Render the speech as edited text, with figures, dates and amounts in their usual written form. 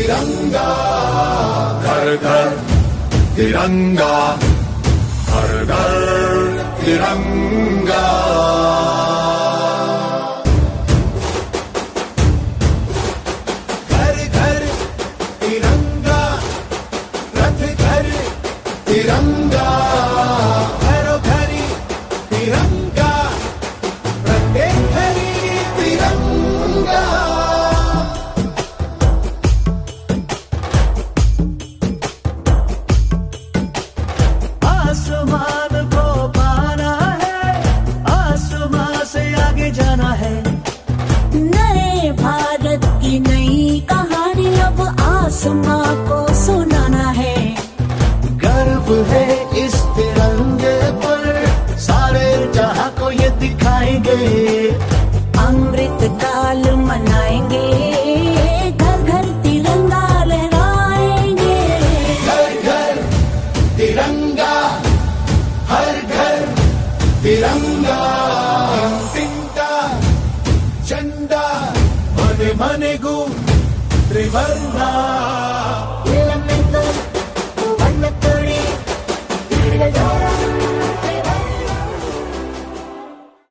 तिरंगा, घर घर तिरंगा, हर घर तिरंगा। घर घर तिरंगा, रथ घर तिरंगा, घरों घरी तिरंगा, प्रत्येक घरी तिरंगा। आसमान को पाना है, आसमान से आगे जाना है। नए भारत की नई कहानी अब आसमां को सुनाना है। गर्व है इस तिरंगे पर, सारे जहां को ये दिखाएंगे। अमृत काल मनाएंगे, घर घर तिरंगा लहराएंगे। घर घर तिरंगा, हर घर तिरंगा। तिंटा झंडा मने मने गु त्रिवर्णा।